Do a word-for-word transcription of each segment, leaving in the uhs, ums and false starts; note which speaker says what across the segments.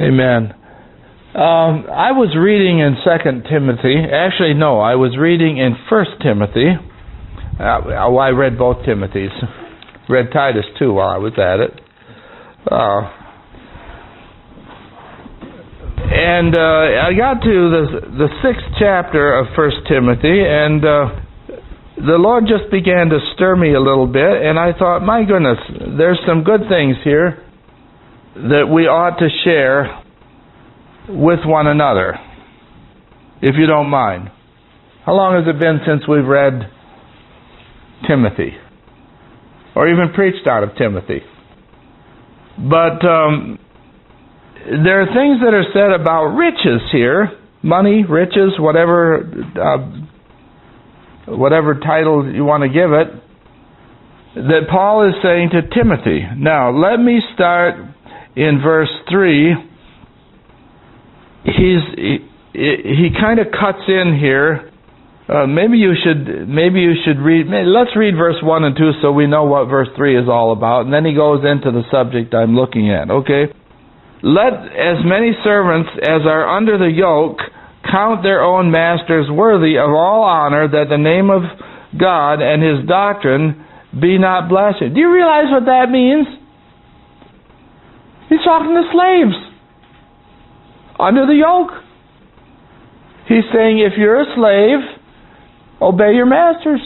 Speaker 1: Amen. Um, I was reading in Second Timothy. Actually, no, I was reading in First Timothy. Uh, well, I read both Timothys. Read Titus too while I was at it. Uh, and uh, I got to the the sixth chapter of First Timothy, and uh, the Lord just began to stir me a little bit, and I thought, my goodness, there's some good things here that we ought to share with one another, if you don't mind. How long has it been since we've read Timothy? Or even preached out of Timothy? But um, there are things that are said about riches here. Money, riches, whatever uh, whatever title you want to give it, that Paul is saying to Timothy. Now, let me start in verse three. He's he, he kind of cuts in here. Uh, maybe you should maybe you should read. Let's read verse one and two so we know what verse three is all about, and then he goes into the subject I'm looking at. Okay, let as many servants as are under the yoke count their own masters worthy of all honor, that the name of God and His doctrine be not blasphemed. Do you realize what that means? He's talking to slaves under the yoke. He's saying, if you're a slave, obey your masters.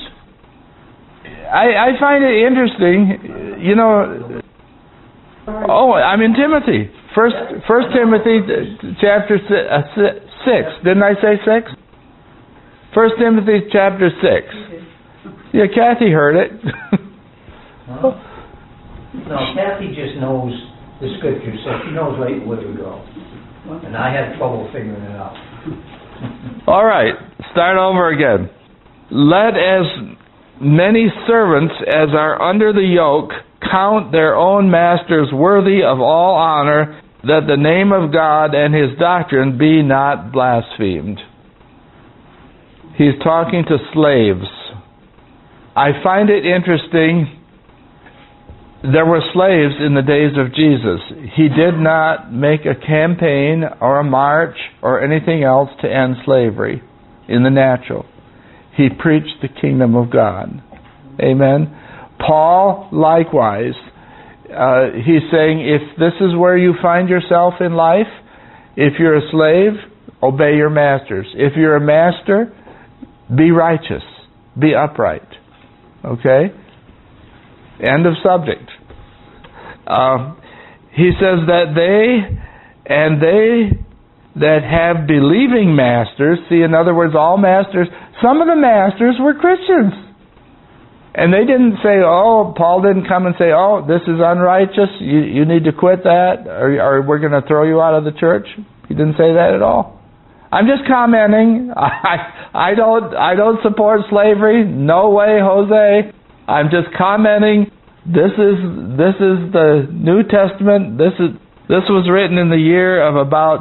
Speaker 1: I, I find it interesting, you know. Oh, I'm in Timothy. First, First Timothy chapter six. Didn't I say six? First Timothy chapter six. Yeah, Kathy heard it.
Speaker 2: No, no, Kathy just knows the scripture, so she knows right where to go. And I have trouble figuring it out.
Speaker 1: All right, start over again. Let as many servants as are under the yoke count their own masters worthy of all honor, that the name of God and His doctrine be not blasphemed. He's talking to slaves. I find it interesting. There were slaves in the days of Jesus. He did not make a campaign or a march or anything else to end slavery in the natural. He preached the kingdom of God. Amen. Paul, likewise, uh, he's saying, if this is where you find yourself in life, if you're a slave, obey your masters. If you're a master, be righteous, be upright. Okay? End of subject. Uh, he says that they and they that have believing masters, see, in other words, all masters, some of the masters were Christians. And they didn't say, oh, Paul didn't come and say, oh, this is unrighteous, you, you need to quit that, or, or we're going to throw you out of the church. He didn't say that at all. I'm just commenting. I, I don't I don't support slavery. No way, Jose. I'm just commenting. This is this is the New Testament. This is this was written in the year of about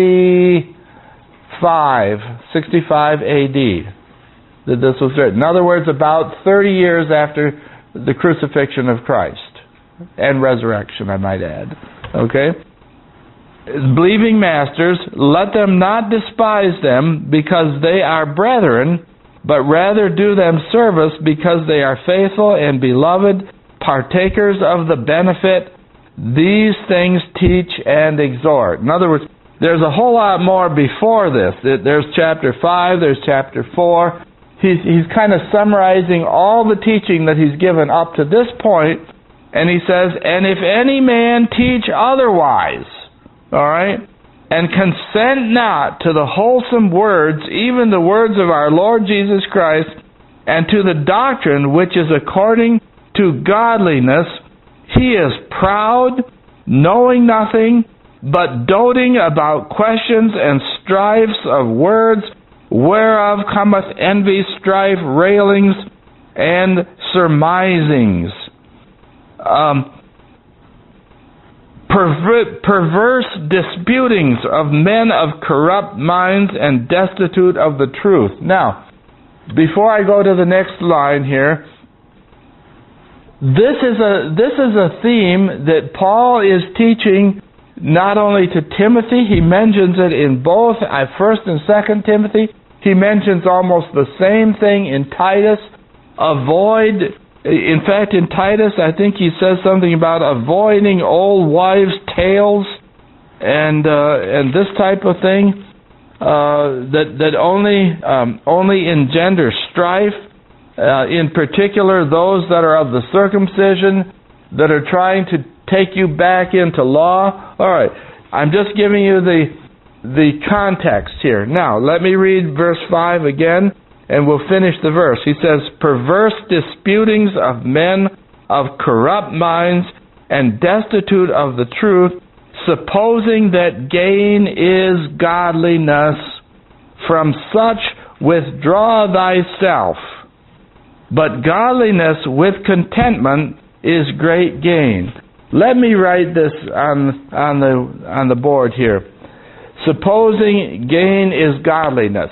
Speaker 1: sixty-five, sixty-five A D that this was written. In other words, about thirty years after the crucifixion of Christ and resurrection, I might add. Okay? Believing masters, let them not despise them because they are brethren, but rather do them service because they are faithful and beloved, partakers of the benefit. These things teach and exhort. In other words, there's a whole lot more before this. There's chapter five, there's chapter four. He's, he's kind of summarizing all the teaching that he's given up to this point, and he says, and if any man teach otherwise, all right, and consent not to the wholesome words, even the words of our Lord Jesus Christ, and to the doctrine which is according to godliness, he is proud, knowing nothing, but doting about questions and strifes of words, whereof cometh envy, strife, railings, and surmisings. Um, perver- perverse disputings of men of corrupt minds and destitute of the truth. Now, before I go to the next line here, this is a this is a theme that Paul is teaching not only to Timothy, he mentions it in both uh, First and Second Timothy. He mentions almost the same thing in Titus. Avoid, in fact, in Titus, I think he says something about avoiding old wives' tales and uh, and this type of thing uh, that that only um, only engender strife. Uh, in particular, those that are of the circumcision, that are trying to take you back into law. All right, I'm just giving you the the context here. Now, let me read verse five again, and we'll finish the verse. He says, perverse disputings of men of corrupt minds and destitute of the truth, supposing that gain is godliness. From such withdraw thyself. But godliness with contentment is great gain. Let me write this on on the on the board here. Supposing gain is godliness.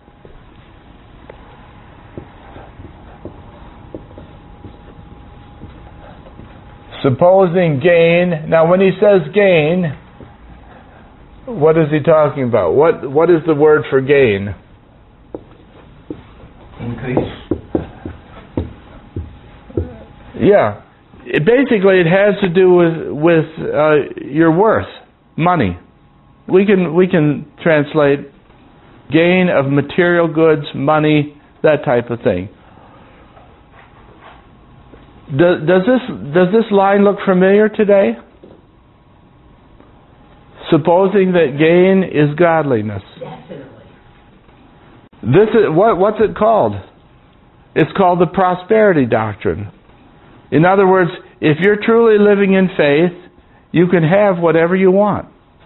Speaker 1: Supposing gain. Now, when he says gain, what is he talking about? What what is the word for gain?
Speaker 2: Increase.
Speaker 1: Yeah. It, basically, it has to do with with uh, your worth, money. We can we can translate gain of material goods, money, that type of thing. Does, does this does this line look familiar today? Supposing that gain is godliness.
Speaker 2: Definitely.
Speaker 1: This is what what's it called? It's called the prosperity doctrine. In other words, if you're truly living in faith, you can have whatever you want.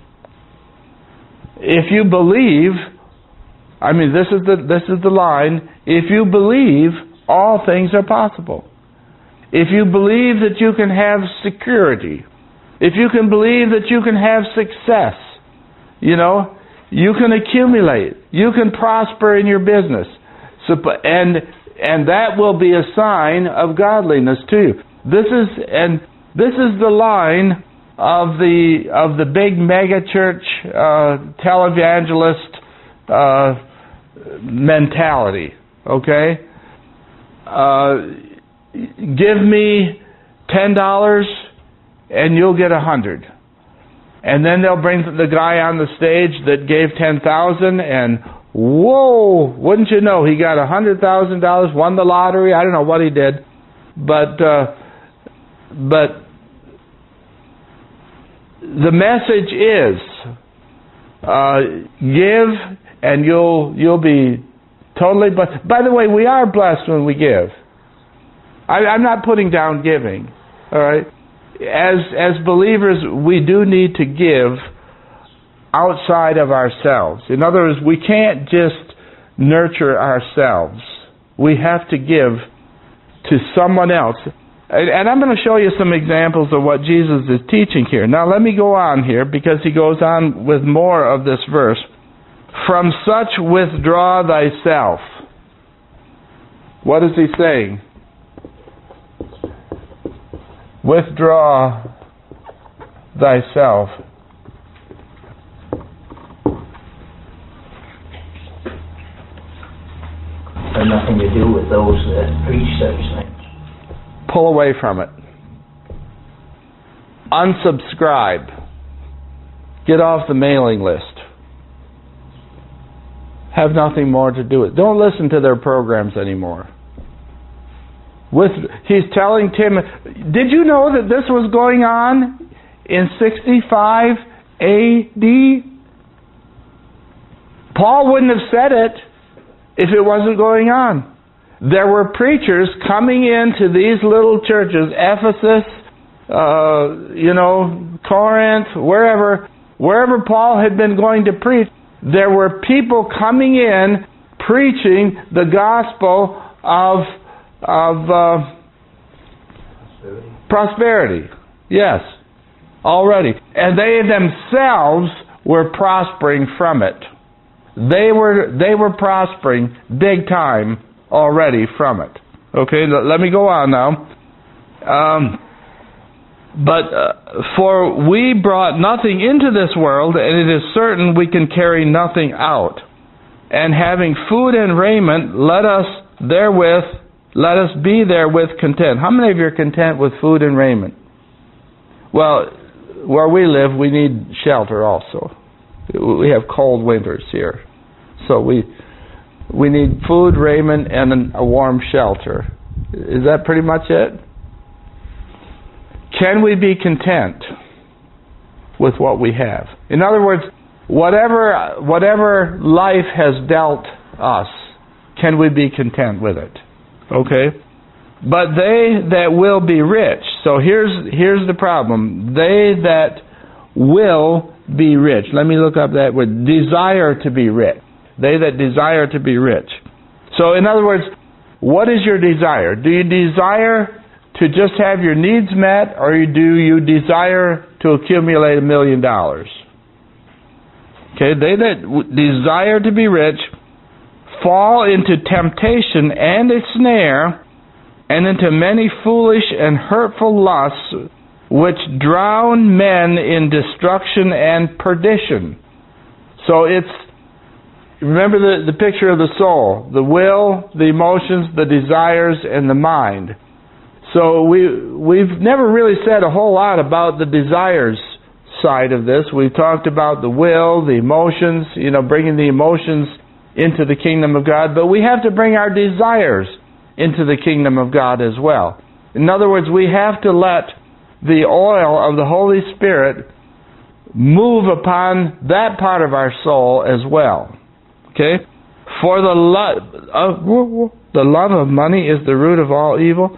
Speaker 1: If you believe, I mean, this is the this is the line. If you believe, all things are possible. If you believe that you can have security, if you can believe that you can have success, you know, you can accumulate, you can prosper in your business, so, and and that will be a sign of godliness to you. This is and this is the line of the of the big mega church uh, televangelist uh, mentality. Okay, uh, give me ten dollars and you'll get a hundred, and then they'll bring the guy on the stage that gave ten thousand, and whoa! Wouldn't you know, he got a hundred thousand dollars, won the lottery. I don't know what he did, but uh, but. The message is, uh, give and you'll you'll be totally blessed. By the way, we are blessed when we give. I, I'm not putting down giving. All right, as as believers, we do need to give outside of ourselves. In other words, we can't just nurture ourselves. We have to give to someone else. And I'm going to show you some examples of what Jesus is teaching here. Now let me go on here, because he goes on with more of this verse. From such withdraw thyself. What is he saying? Withdraw thyself.
Speaker 2: Has nothing to do with those that preach such things.
Speaker 1: Pull away from it. Unsubscribe. Get off the mailing list. Have nothing more to do with it. Don't listen to their programs anymore. With, he's telling Tim, did you know that this was going on in sixty-five A D? Paul wouldn't have said it if it wasn't going on. There were preachers coming into these little churches, Ephesus, uh, you know, Corinth, wherever, wherever Paul had been going to preach. There were people coming in preaching the gospel of of uh, prosperity. prosperity. Yes, already, and they themselves were prospering from it. They were they were prospering big time already from it. Okay, let me go on now. Um, But uh, for we brought nothing into this world, and it is certain we can carry nothing out. And having food and raiment, let us therewith, let us be therewith content. How many of you are content with food and raiment? Well, where we live, we need shelter also. We have cold winters here. So we we need food, raiment, and a warm shelter. Is that pretty much it? Can we be content with what we have? In other words, whatever whatever life has dealt us, can we be content with it? Okay? But they that will be rich. So here's here's the problem. They that will be rich. Let me look up that word. Desire to be rich. They that desire to be rich. So in other words, what is your desire? Do you desire to just have your needs met, or do you desire to accumulate a million dollars? Okay, they that w- desire to be rich fall into temptation and a snare, and into many foolish and hurtful lusts, which drown men in destruction and perdition. So it's, remember the, the picture of the soul, the will, the emotions, the desires, and the mind. So we, we've never really said a whole lot about the desires side of this. We've talked about the will, the emotions, you know, bringing the emotions into the kingdom of God, but we have to bring our desires into the kingdom of God as well. In other words, we have to let the oil of the Holy Spirit move upon that part of our soul as well. Okay? For the love of the love of money is the root of all evil.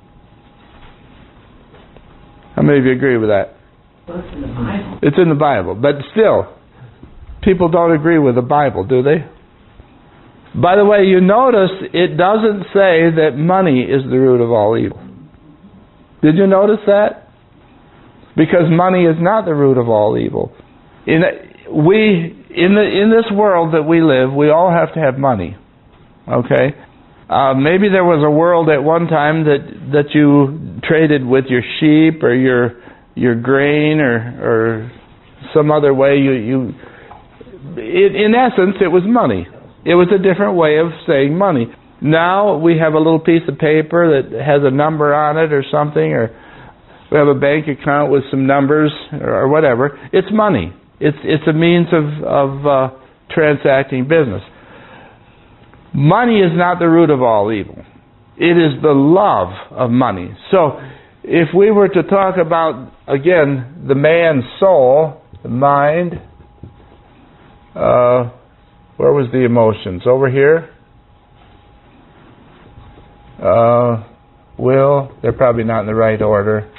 Speaker 1: How many of you agree with that?
Speaker 3: Well, it's in the Bible.
Speaker 1: It's in the Bible, but still, people don't agree with the Bible, do they? By the way, you notice it doesn't say that money is the root of all evil. Did you notice that? Because money is not the root of all evil. In we in the in this world that we live, we all have to have money. Okay? Uh, maybe there was a world at one time that that you traded with your sheep or your your grain or or some other way. You you in, in essence, it was money. It was a different way of saying money. Now we have a little piece of paper that has a number on it or something, or we have a bank account with some numbers or, or whatever. It's money. It's it's a means of of uh, transacting business. Money is not the root of all evil. It is the love of money. So if we were to talk about, again, the man's soul, the mind, uh, where was the emotions? Over here? Uh, will, they're probably not in the right order.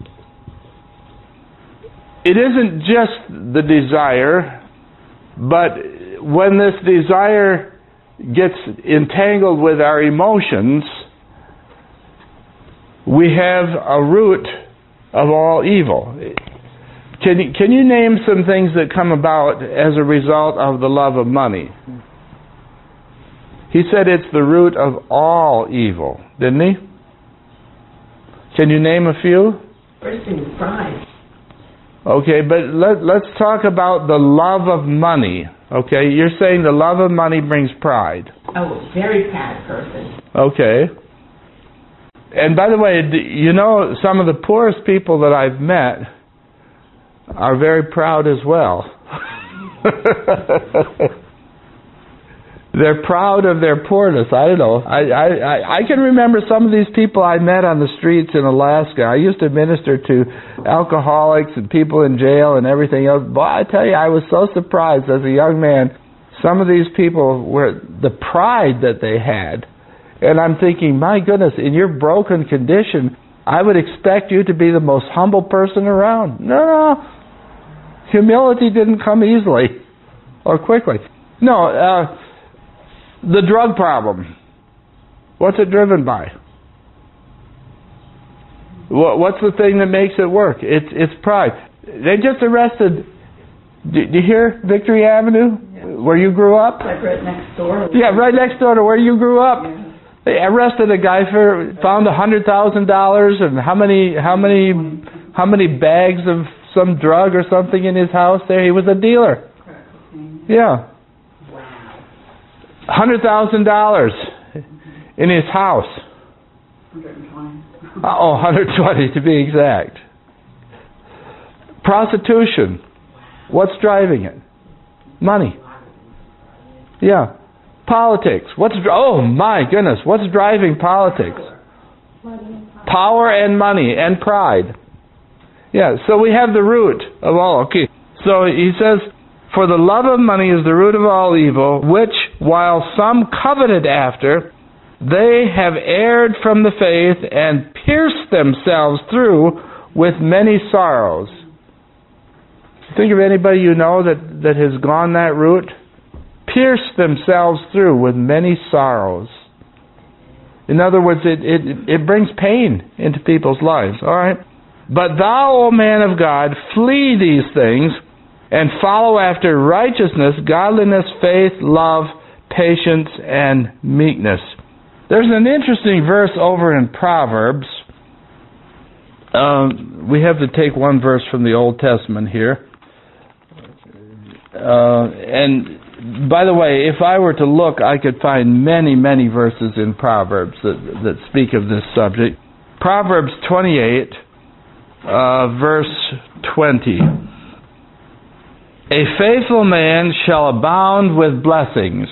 Speaker 1: It isn't just the desire, but when this desire gets entangled with our emotions, we have a root of all evil. Can you, can you name some things that come about as a result of the love of money? He said it's the root of all evil, didn't he? Can you name a few?
Speaker 3: First thing is pride.
Speaker 1: Okay, but let, let's talk about the love of money. Okay, you're saying the love of money brings pride.
Speaker 3: Oh, a very proud person.
Speaker 1: Okay. And by the way, you know, some of the poorest people that I've met are very proud as well. They're proud of their poorness. I don't know. I, I, I can remember some of these people I met on the streets in Alaska. I used to minister to alcoholics and people in jail and everything else. Boy, I tell you, I was so surprised as a young man. Some of these people were, the pride that they had. And I'm thinking, my goodness, in your broken condition, I would expect you to be the most humble person around. No, no. Humility didn't come easily or quickly. No, uh, the drug problem. What's it driven by? What's the thing that makes it work? It's it's pride. They just arrested. Did you hear Victory Avenue, yeah. Where you grew up?
Speaker 3: Like right next door.
Speaker 1: Yeah, right next door to where you grew up. Yeah. They arrested a guy for found a hundred thousand dollars and how many how many How many bags of some drug or something in his house there? He was a dealer. Yeah.
Speaker 3: Wow.
Speaker 1: one hundred thousand dollars in his house.
Speaker 3: one hundred twenty.
Speaker 1: Oh, one hundred twenty to be exact. Prostitution. What's driving it? Money. Yeah. Politics. What's oh my goodness, what's driving politics? Power and money and pride. Yeah, so we have the root of all. Okay. So he says, for the love of money is the root of all evil, which while some coveted after, they have erred from the faith and pierced themselves through with many sorrows. Think of anybody you know that, that has gone that route? Pierced themselves through with many sorrows. In other words, it, it, it brings pain into people's lives. All right? But thou, O man of God, flee these things and follow after righteousness, godliness, faith, love, patience, and meekness. There's an interesting verse over in Proverbs. Um, we have to take one verse from the Old Testament here. Uh, and by the way, if I were to look, I could find many, many verses in Proverbs that, that speak of this subject. Proverbs twenty-eight, uh, verse twenty. A faithful man shall abound with blessings.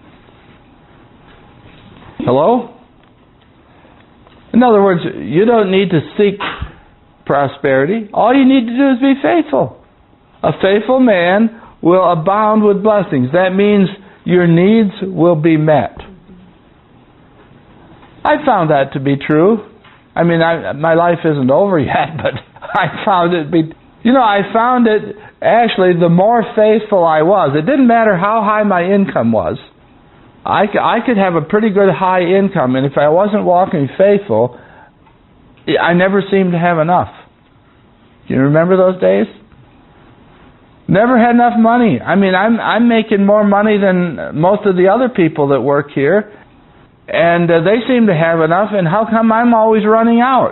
Speaker 1: Hello? In other words, you don't need to seek prosperity. All you need to do is be faithful. A faithful man will abound with blessings. That means your needs will be met. I found that to be true. I mean, I, my life isn't over yet, but I found it be... You know, I found it, actually, the more faithful I was. It didn't matter how high my income was. I, I could have a pretty good high income, and if I wasn't walking faithful, I never seemed to have enough. Do you remember those days? Never had enough money. I mean, I'm I'm making more money than most of the other people that work here, and uh, they seem to have enough, and how come I'm always running out?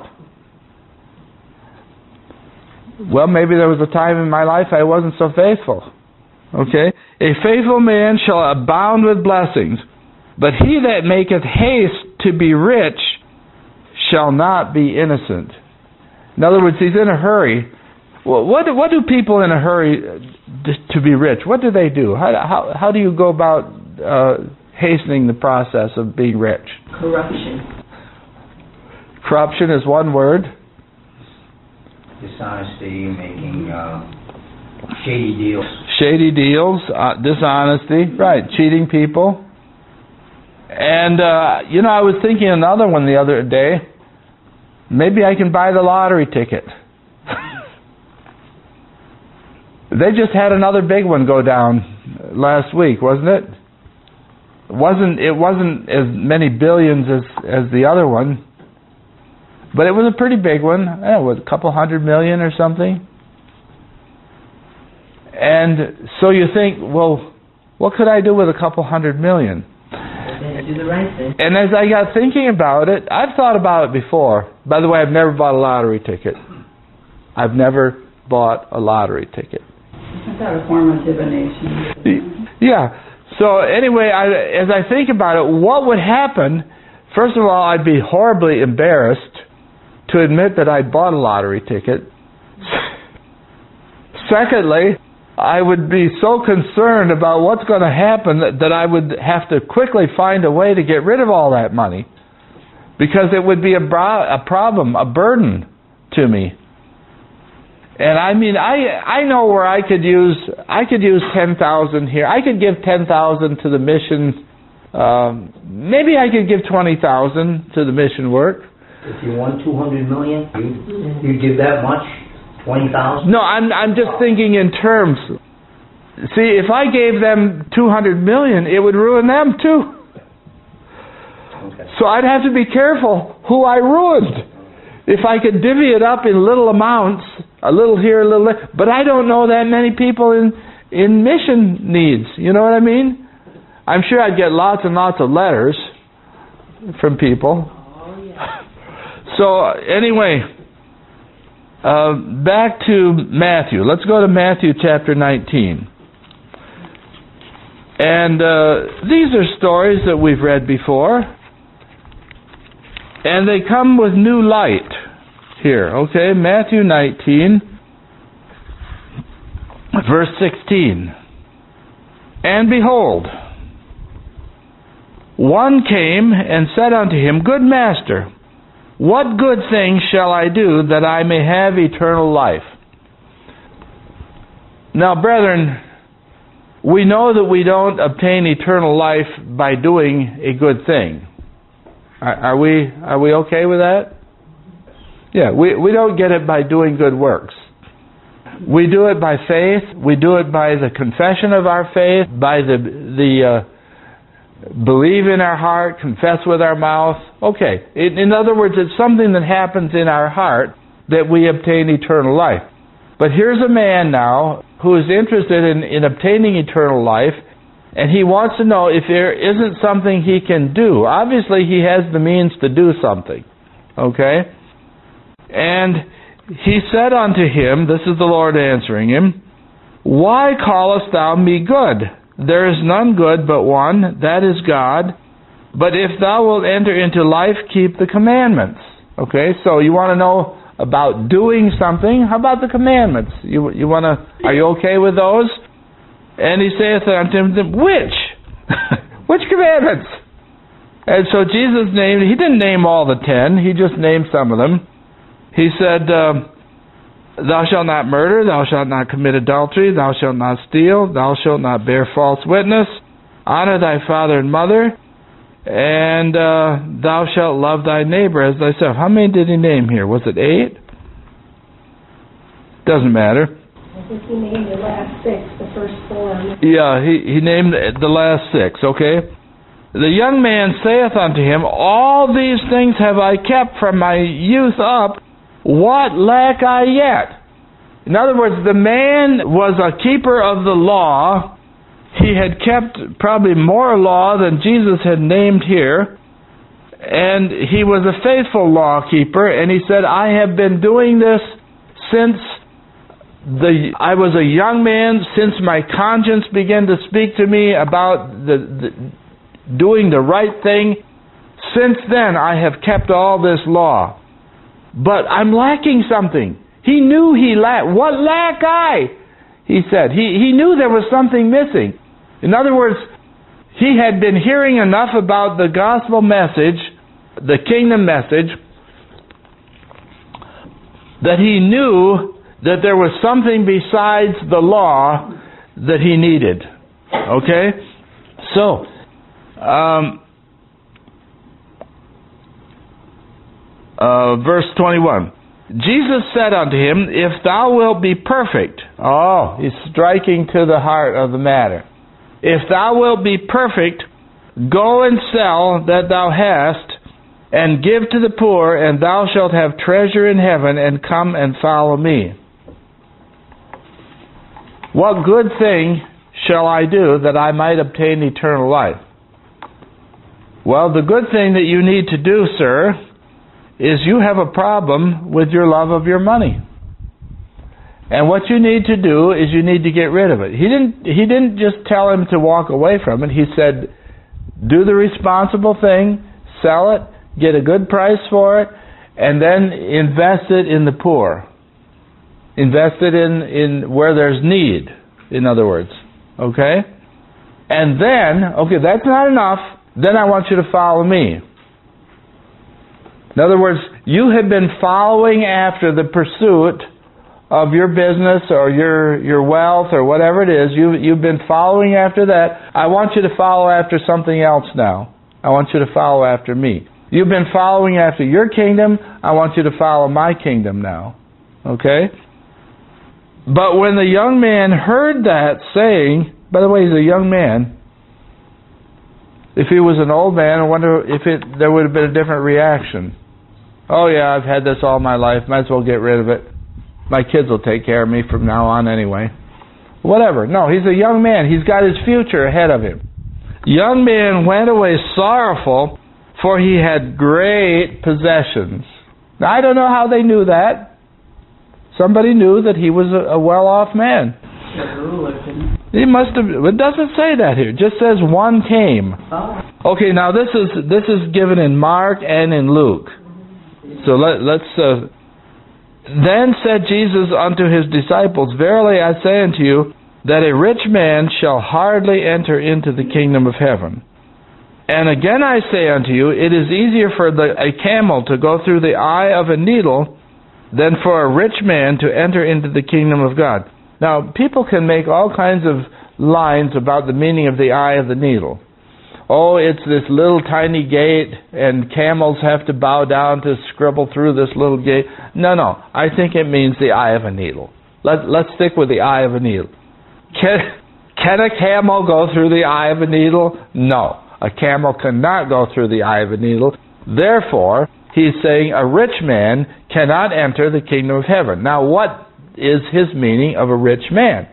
Speaker 1: Well, maybe there was a time in my life I wasn't so faithful. Okay? A faithful man shall abound with blessings, but he that maketh haste to be rich shall not be innocent. In other words, he's in a hurry. Well, what do, what do people in a hurry to be rich? What do they do? How how, how do you go about uh, hastening the process of being rich?
Speaker 3: Corruption.
Speaker 1: Corruption is one word.
Speaker 2: Dishonesty, making uh, shady deals.
Speaker 1: Shady deals, uh, dishonesty, right, cheating people. And, uh, you know, I was thinking another one the other day. Maybe I can buy the lottery ticket. They just had another big one go down last week, wasn't it? It wasn't, it wasn't as many billions as, as the other one. But it was a pretty big one. It was a couple hundred million or something. And so you think, well, what could I do with a couple hundred million?
Speaker 3: Do the right thing.
Speaker 1: And as I got thinking about it, I've thought about it before. By the way, I've never bought a lottery ticket. I've never bought a lottery ticket.
Speaker 3: Isn't that a form of divination?
Speaker 1: Yeah. So anyway, I, as I think about it, what would happen? First of all, I'd be horribly embarrassed to admit that I'd bought a lottery ticket. Secondly, I would be so concerned about what's going to happen that, that I would have to quickly find a way to get rid of all that money, because it would be a, bro- a problem, a burden to me. And I mean, I I know where I could use I could use ten thousand here. I could give ten thousand to the mission. Um, maybe I could give twenty thousand to the mission work.
Speaker 2: If you won two hundred million, you you give that much, twenty thousand.
Speaker 1: No, I'm I'm just thinking in terms. See, if I gave them two hundred million, it would ruin them too.
Speaker 2: Okay.
Speaker 1: So I'd have to be careful who I ruined. If I could divvy it up in little amounts, a little here, a little there, but I don't know that many people in in mission needs. You know what I mean? I'm sure I'd get lots and lots of letters from people.
Speaker 3: Oh, yeah.
Speaker 1: So anyway, Uh, back to Matthew. Let's go to Matthew chapter nineteen. And uh, these are stories that we've read before. And they come with new light here. Okay, Matthew nineteen, verse sixteen. And behold, one came and said unto him, Good master, what good thing shall I do that I may have eternal life? Now, brethren, we know that we don't obtain eternal life by doing a good thing. Are, are we are we okay with that? Yeah, we, we don't get it by doing good works. We do it by faith. We do it by the confession of our faith, by the the uh, believe in our heart, confess with our mouth. Okay. In, in other words, it's something that happens in our heart that we obtain eternal life. But here's a man now who is interested in, in obtaining eternal life, and he wants to know if there isn't something he can do. Obviously, he has the means to do something. Okay? And he said unto him, this is the Lord answering him, Why callest thou me good? There is none good but one, that is God. But if thou wilt enter into life, keep the commandments. Okay, so you want to know about doing something? How about the commandments? You you want to? Are you okay with those? And he saith unto him, Which? Which commandments? And so Jesus named, he didn't name all the ten, he just named some of them. He said, uh, Thou shalt not murder, thou shalt not commit adultery, thou shalt not steal, thou shalt not bear false witness, honor thy father and mother, and uh, thou shalt love thy neighbor as thyself. How many did he name here? Was it eight? Doesn't matter.
Speaker 4: I think he named the last six, the first four.
Speaker 1: Yeah, he, he named the last six, okay? The young man saith unto him, All these things have I kept from my youth up. What lack I yet? In other words, the man was a keeper of the law. He had kept probably more law than Jesus had named here. And he was a faithful law keeper. And he said, I have been doing this since the I was a young man, since my conscience began to speak to me about the, the doing the right thing. Since then, I have kept all this law. But I'm lacking something. He knew he lacked. What lack I? He said. He, he knew there was something missing. In other words, he had been hearing enough about the gospel message, the kingdom message, that he knew that there was something besides the law that he needed. Okay? So, um... Uh, verse twenty-one. Jesus said unto him, If thou wilt be perfect. Oh, he's striking to the heart of the matter. If thou wilt be perfect, go and sell that thou hast, and give to the poor, and thou shalt have treasure in heaven, and come and follow me. What good thing shall I do that I might obtain eternal life? Well, the good thing that you need to do, sir, is you have a problem with your love of your money. And what you need to do is you need to get rid of it. He didn't he didn't just tell him to walk away from it. He said, do the responsible thing, sell it, get a good price for it, and then invest it in the poor. Invest it in, in where there's need, in other words. Okay? And then, okay, that's not enough. Then I want you to follow me. In other words, you have been following after the pursuit of your business or your your wealth or whatever it is. You, you've been following after that. I want you to follow after something else now. I want you to follow after me. You've been following after your kingdom. I want you to follow my kingdom now. Okay? But when the young man heard that saying, by the way, he's a young man. If he was an old man, I wonder if it there would have been a different reaction. Oh yeah, I've had this all my life. Might as well get rid of it. My kids will take care of me from now on anyway. Whatever. No, he's a young man. He's got his future ahead of him. Young man went away sorrowful, for he had great possessions. Now, I don't know how they knew that. Somebody knew that he was a, a well-off man.
Speaker 3: The ruler didn't.
Speaker 1: He must have. It doesn't say that here. It just says one came.
Speaker 3: Oh.
Speaker 1: Okay, now this is this is given in Mark and in Luke. So let, let's. Uh, then said Jesus unto his disciples, Verily I say unto you, that a rich man shall hardly enter into the kingdom of heaven. And again I say unto you, it is easier for the, a camel to go through the eye of a needle than for a rich man to enter into the kingdom of God. Now, people can make all kinds of lines about the meaning of the eye of the needle. Oh, it's this little tiny gate, and camels have to bow down to scribble through this little gate. No, no. I think it means the eye of a needle. Let, let's stick with the eye of a needle. Can, can a camel go through the eye of a needle? No. A camel cannot go through the eye of a needle. Therefore, he's saying a rich man cannot enter the kingdom of heaven. Now, what is his meaning of a rich man?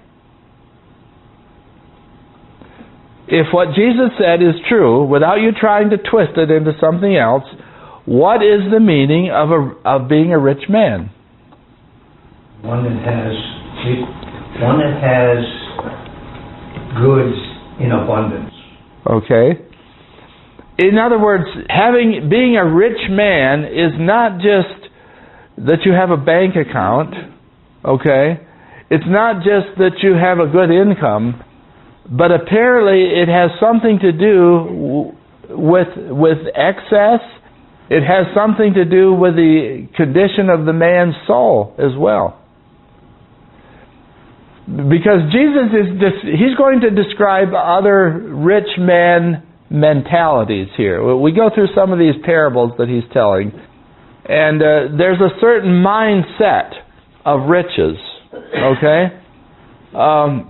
Speaker 1: If what Jesus said is true, without you trying to twist it into something else, what is the meaning of a, of being a rich man?
Speaker 2: One that has one that has goods in abundance.
Speaker 1: Okay. In other words, having being a rich man is not just that you have a bank account, okay? It's not just that you have a good income, but apparently it has something to do with with excess. It has something to do with the condition of the man's soul as well. Because Jesus is he's going to describe other rich man mentalities here. We go through some of these parables that he's telling, and uh, there's a certain mindset of riches. Okay? Um,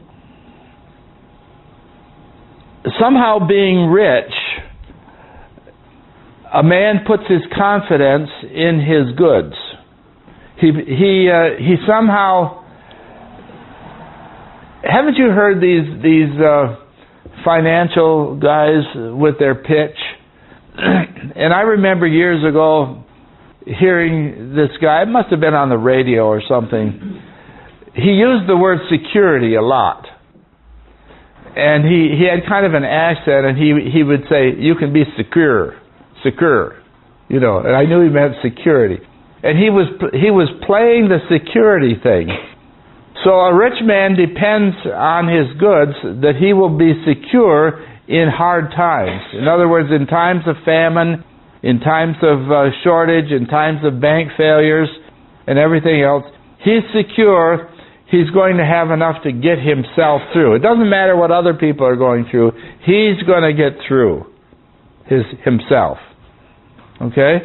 Speaker 1: somehow being rich, a man puts his confidence in his goods. He he uh, he somehow. Haven't you heard these these uh, financial guys with their pitch? And I remember years ago hearing this guy. It must have been on the radio or something. He used the word security a lot. And he, he had kind of an accent, and he he would say, you can be secure, secure, you know. And I knew he meant security. And he was he was playing the security thing. So a rich man depends on his goods that he will be secure in hard times. In other words, in times of famine, in times of uh, shortage, in times of bank failures, and everything else, he's secure. He's going to have enough to get himself through. It doesn't matter what other people are going through. He's going to get through his himself. Okay?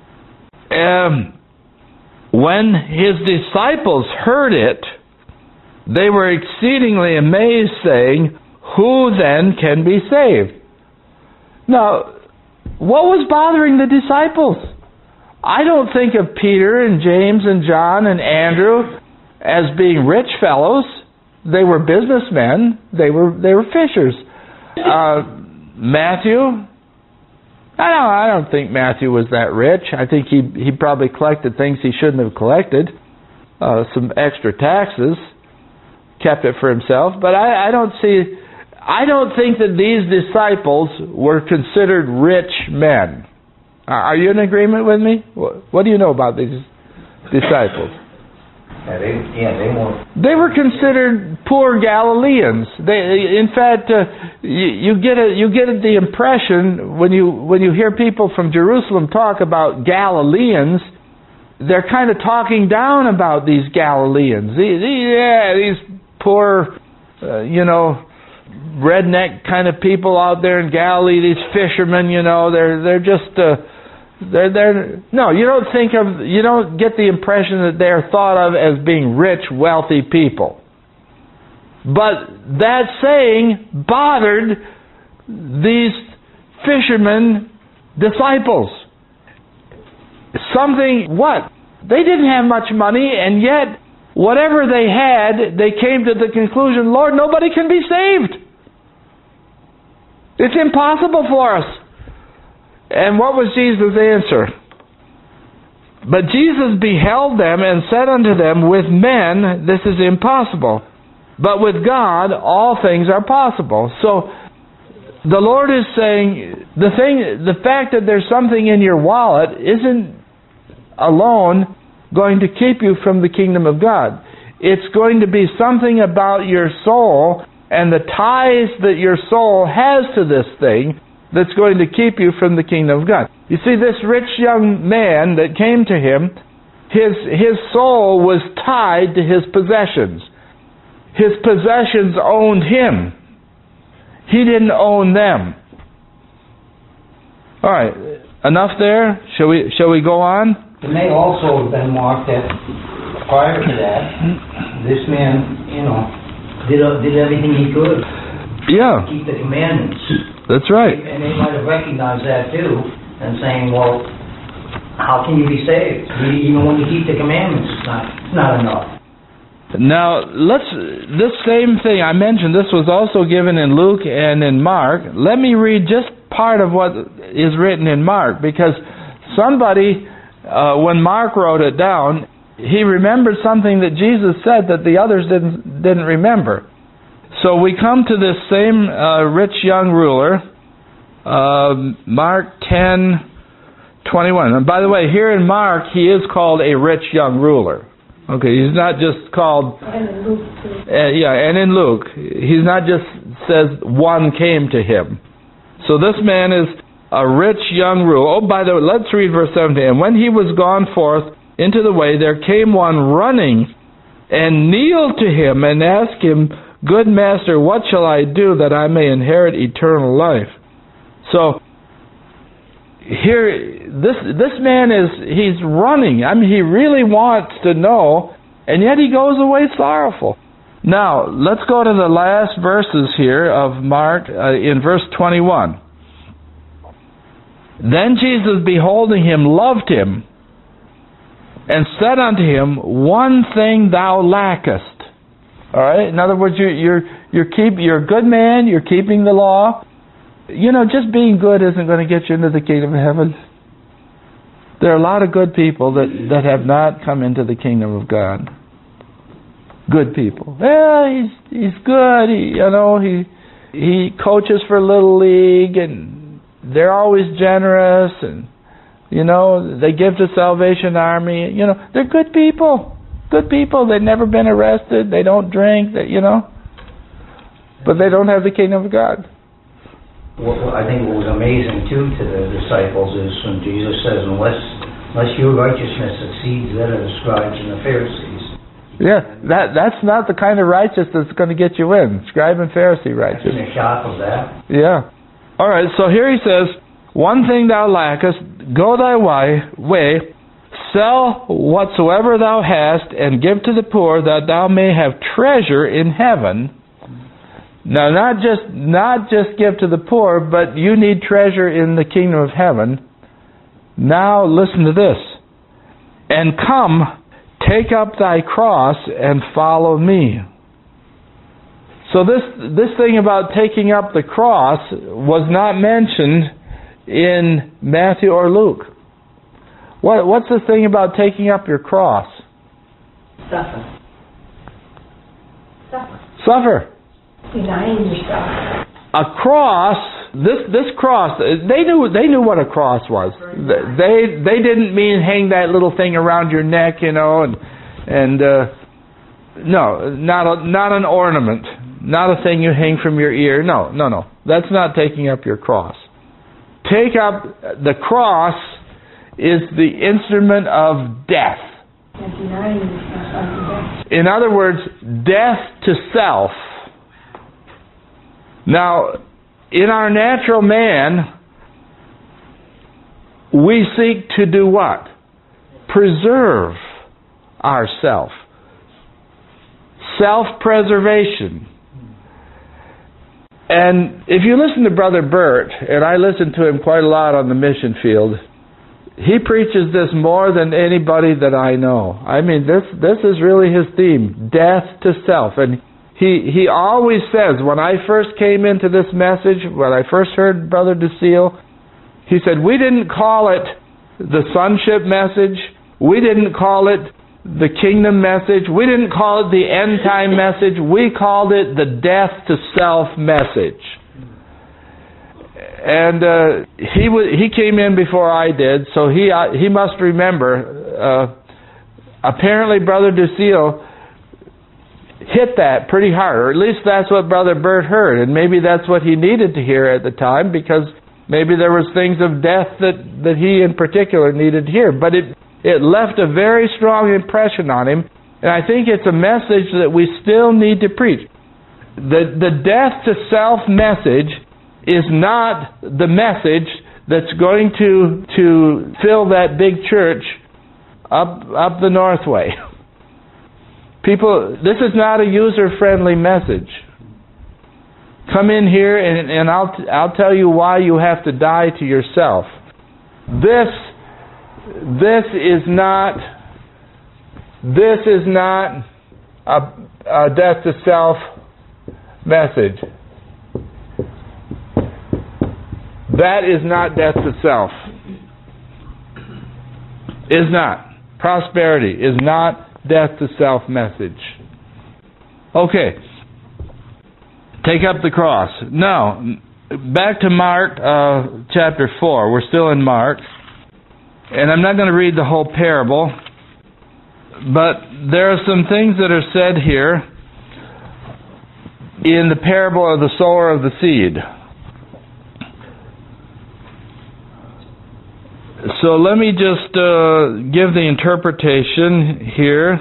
Speaker 1: Um, when his disciples heard it, they were exceedingly amazed, saying, who then can be saved? Now, what was bothering the disciples? I don't think of Peter and James and John and Andrew as being rich fellows. They were businessmen. They were they were fishers. Uh, Matthew, I don't I don't think Matthew was that rich. I think he he probably collected things he shouldn't have collected, uh, some extra taxes, kept it for himself. But I, I don't see. I don't think that these disciples were considered rich men. Are you in agreement with me? What, what do you know about these disciples?
Speaker 2: Yeah, they, yeah, they weren't.
Speaker 1: They were considered poor Galileans. They, in fact, uh, you, you get a, you get the impression when you when you hear people from Jerusalem talk about Galileans, they're kind of talking down about these Galileans. These, yeah, these poor, uh, you know, redneck kind of people out there in Galilee. These fishermen, you know, they're they're just. Uh, They're, they're, no, you don't think of, you don't get the impression that they're thought of as being rich, wealthy people. But that saying bothered these fishermen disciples. Something, what? They didn't have much money, and yet, whatever they had, they came to the conclusion, Lord, nobody can be saved. It's impossible for us. And what was Jesus' answer? But Jesus beheld them and said unto them, with men this is impossible, but with God all things are possible. So the Lord is saying, the thing, the fact that there's something in your wallet isn't alone going to keep you from the kingdom of God. It's going to be something about your soul and the ties that your soul has to this thing that's going to keep you from the kingdom of God. You see, this rich young man that came to him, his, his soul was tied to his possessions. His possessions owned him. He didn't own them. All right, enough there? Shall we, shall we go on?
Speaker 2: It may also have been marked that prior to that, this man, you know, did, did everything he could
Speaker 1: Yeah.
Speaker 2: to keep the commandments.
Speaker 1: That's right.
Speaker 2: And they might have recognized that too, and saying, well, how can you be saved? Even when you keep the commandments, it's not, it's not enough.
Speaker 1: Now, let's, this same thing I mentioned, this was also given in Luke and in Mark. Let me read just part of what is written in Mark, because somebody, uh, when Mark wrote it down, he remembered something that Jesus said that the others didn't, didn't remember. So we come to this same uh, rich young ruler, uh, Mark ten twenty-one. And by the way, here in Mark, he is called a rich young ruler. Okay, he's not just called...
Speaker 4: And in Luke too.
Speaker 1: Uh, yeah, and in Luke, he's not just says one came to him. So this man is a rich young ruler. Oh, by the way, let's read verse seventeen. And when he was gone forth into the way, there came one running and kneeled to him and asked him, Good master, what shall I do that I may inherit eternal life? So here, this this man is, he's running. I mean, he really wants to know, and yet he goes away sorrowful. Now, let's go to the last verses here of Mark, uh, in verse twenty-one. Then Jesus, beholding him, loved him, and said unto him, One thing thou lackest. All right. In other words, you're you're you're keep you're a good man. You're keeping the law. You know, just being good isn't going to get you into the kingdom of heaven. There are a lot of good people that, that have not come into the kingdom of God. Good people. Well, he's he's good. He, you know, he he coaches for Little League, and they're always generous, and you know, they give to Salvation Army. You know, they're good people. Good people. They've never been arrested. They don't drink. They, you know, but they don't have the kingdom of God.
Speaker 2: Well, I think what was amazing too to the disciples is when Jesus says, "Unless, unless your righteousness exceeds that of the scribes and the Pharisees."
Speaker 1: Yeah, that that's not the kind of righteousness that's going to get you in. Scribe and Pharisee righteousness.
Speaker 2: In the shock of that.
Speaker 1: Yeah. All right. So here he says, "One thing thou lackest, go thy way, way, sell whatsoever thou hast, and give to the poor, that thou may have treasure in heaven." Now, not just not just give to the poor, but you need treasure in the kingdom of heaven. Now, listen to this. And come, take up thy cross and follow me. So this this thing about taking up the cross was not mentioned in Matthew or Luke. What what's the thing about taking up your cross?
Speaker 3: Suffer.
Speaker 4: Suffer.
Speaker 1: Suffer.
Speaker 4: Denying yourself.
Speaker 1: A cross, this this cross, they knew they knew what a cross was. They they didn't mean hang that little thing around your neck, you know, and and uh, no, not a, not an ornament, not a thing you hang from your ear. No, no, no. That's not taking up your cross. Take up the cross is the instrument of death.
Speaker 4: And denying yourself unto death.
Speaker 1: In other words, death to self. Now, in our natural man, we seek to do what? Preserve ourself. Self-preservation. And if you listen to Brother Bert, and I listen to him quite a lot on the mission field, he preaches this more than anybody that I know. I mean, this this is really his theme, death to self. And He he always says, when I first came into this message, when I first heard Brother DeSeal, he said, we didn't call it the sonship message, We didn't call it the kingdom message. We didn't call it the end time message. We called it the death to self message. And uh, he w- he came in before I did, so he uh, he must remember. Uh, apparently, Brother Ducille hit that pretty hard, or at least that's what Brother Bert heard, and maybe that's what he needed to hear at the time, because maybe there was things of death that, that he in particular needed to hear. But it it left a very strong impression on him, and I think it's a message that we still need to preach. The the death to self message is not the message that's going to to fill that big church up up the Northway. People, this is not a user-friendly message. Come in here and, and I'll I'll tell you why you have to die to yourself. This this is not this is not a, a death to self message. That is not death to self. Is not. Prosperity is not death to self message. Okay. Take up the cross. Now, back to Mark uh, chapter four. We're still in Mark. And I'm not going to read the whole parable, but there are some things that are said here in the parable of the sower of the seed. So let me just uh, give the interpretation here.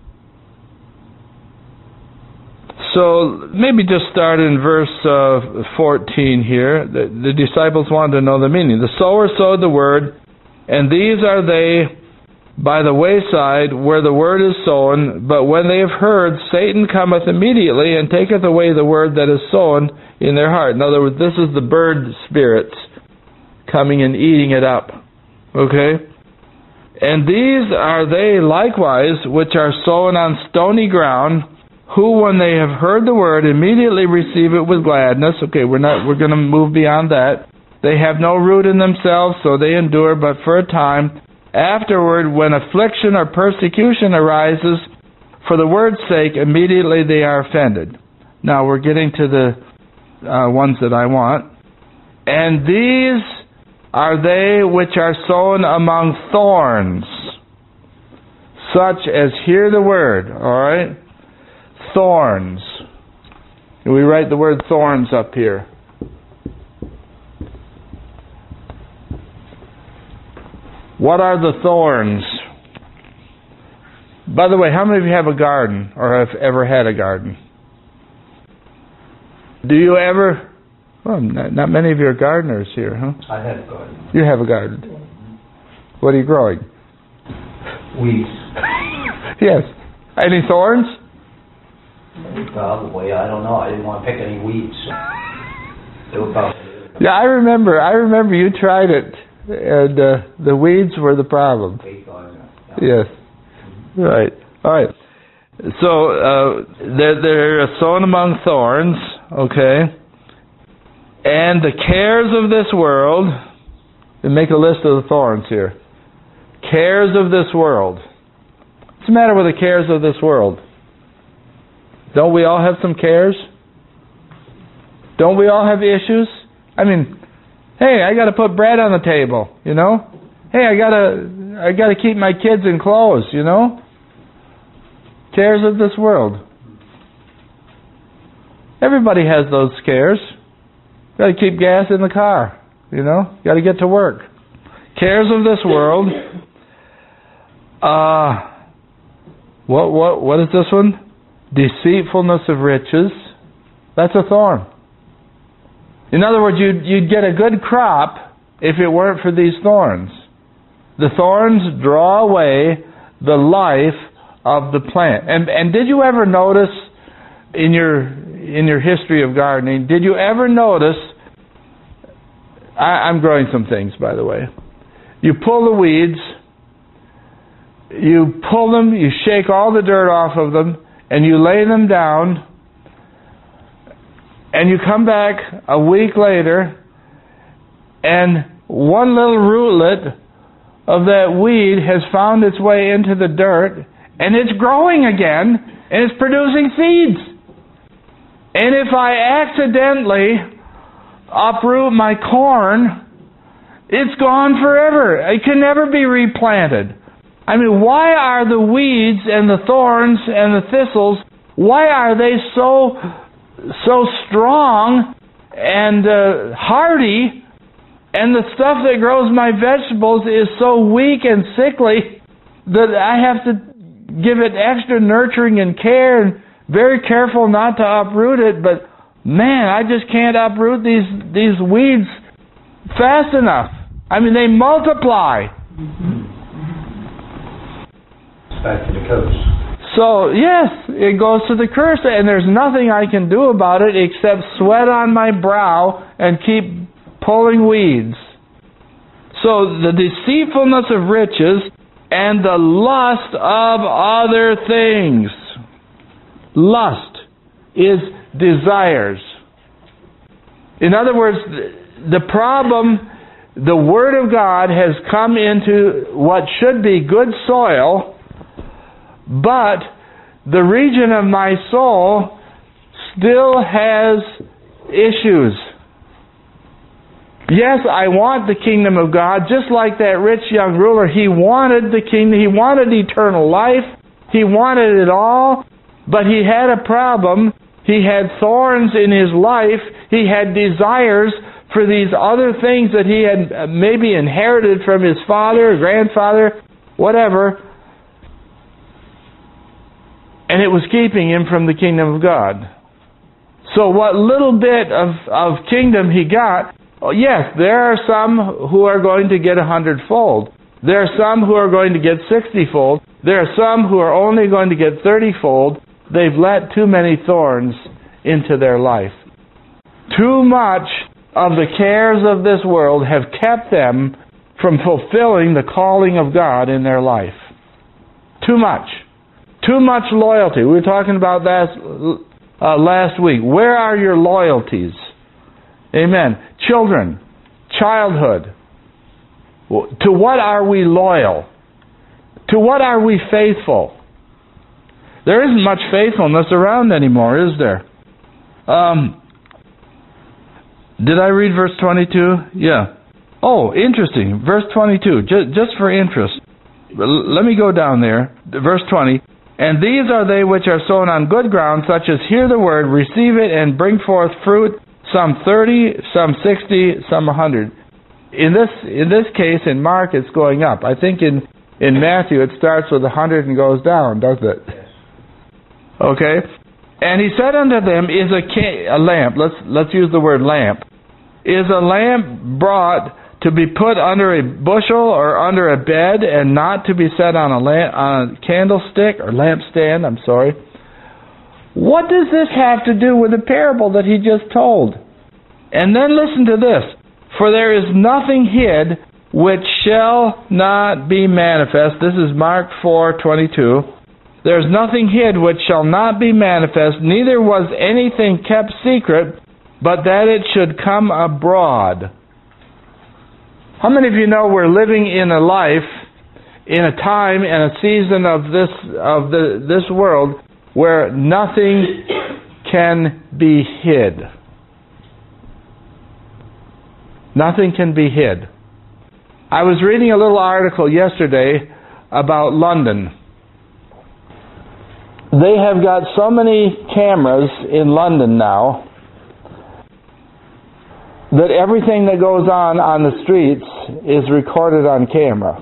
Speaker 1: So maybe just start in verse uh, fourteen here. The, the disciples wanted to know the meaning. The sower sowed the word, and these are they by the wayside where the word is sown. But when they have heard, Satan cometh immediately and taketh away the word that is sown in their heart. In other words, this is the bird spirits coming and eating it up. Okay? And these are they likewise which are sown on stony ground, who when they have heard the word immediately receive it with gladness. Okay, we're not we're going to move beyond that. They have no root in themselves, so they endure but for a time. Afterward, when affliction or persecution arises for the word's sake, immediately they are offended. Now we're getting to the uh, ones that I want. And these are they which are sown among thorns, such as hear the word. All right? Thorns. We write the word thorns up here. What are the thorns? By the way, how many of you have a garden or have ever had a garden? Do you ever... Well, not, not many of you are gardeners here, huh?
Speaker 2: I have a garden.
Speaker 1: You have a garden. What are you growing?
Speaker 2: Weeds.
Speaker 1: Yes. Any thorns?
Speaker 2: Probably. I don't know. I didn't want to pick any weeds. They were probably...
Speaker 1: Yeah, I remember. I remember you tried it, and uh, the weeds were the problem. Yes. Right. All right. So uh, they're, they're sown among thorns. Okay. And the cares of this world, and make a list of the thorns here. Cares of this world. What's the matter with the cares of this world? Don't we all have some cares? Don't we all have issues? I mean, hey, I got to put bread on the table, you know? Hey, I got to I got to keep my kids in clothes, you know? Cares of this world. Everybody has those cares. Got to keep gas in the car, you know. Got to get to work. Cares of this world. Uh, what what what is this one? Deceitfulness of riches. That's a thorn. In other words, you'd you'd get a good crop if it weren't for these thorns. The thorns draw away the life of the plant. And and did you ever notice in your in your history of gardening, did you ever notice, I, I'm growing some things, by the way. You pull the weeds, you pull them, you shake all the dirt off of them, and you lay them down, and you come back a week later, and one little rootlet of that weed has found its way into the dirt, and it's growing again, and it's producing seeds. And if I accidentally uproot my corn, it's gone forever. It can never be replanted. I mean, why are the weeds and the thorns and the thistles, why are they so so strong and uh, hardy, and the stuff that grows my vegetables is so weak and sickly that I have to give it extra nurturing and care and very careful not to uproot it? But man, I just can't uproot these these weeds fast enough. I mean, they multiply.
Speaker 2: It's back to the coast.
Speaker 1: So, yes, it goes to the curse, and there's nothing I can do about it except sweat on my brow and keep pulling weeds. So, the deceitfulness of riches and the lust of other things. Lust is desires. In other words, the problem, the Word of God has come into what should be good soil, but the region of my soul still has issues. Yes, I want the kingdom of God, just like that rich young ruler. He wanted the kingdom. He wanted eternal life. He wanted it all, but he had a problem. He had thorns in his life. He had desires for these other things that he had maybe inherited from his father, grandfather, whatever. And it was keeping him from the kingdom of God. So what little bit of, of kingdom he got, oh, yes, there are some who are going to get a hundredfold. There are some who are going to get sixtyfold. There are some who are only going to get thirtyfold. They've let too many thorns into their life. Too much of the cares of this world have kept them from fulfilling the calling of God in their life. Too much. Too much loyalty. We were talking about that uh, last week. Where are your loyalties? Amen. Children, childhood. To what are we loyal? To what are we faithful? There isn't much faithfulness around anymore, is there? Um, did I read verse twenty-two? Yeah. Oh, interesting. Verse twenty-two, just, just for interest. Let me go down there. Verse twenty. And these are they which are sown on good ground, such as hear the word, receive it, and bring forth fruit, some thirty, some sixty, some a hundred. In this in this case, in Mark, it's going up. I think in, in Matthew, it starts with a hundred and goes down, doesn't it?
Speaker 2: Yes.
Speaker 1: Okay. And he said unto them, is a, ca- a lamp, let's, let's use the word lamp, is a lamp brought to be put under a bushel or under a bed, and not to be set on a, lamp, on a candlestick or lampstand? I'm sorry. What does this have to do with the parable that he just told? And then listen to this. For there is nothing hid which shall not be manifest. This is Mark four twenty-two. There is nothing hid which shall not be manifest, neither was anything kept secret, but that it should come abroad. How many of you know we're living in a life, in a time and a season of this of the this world where nothing can be hid? Nothing can be hid. I was reading a little article yesterday about London. They have got so many cameras in London now that everything that goes on on the streets is recorded on camera.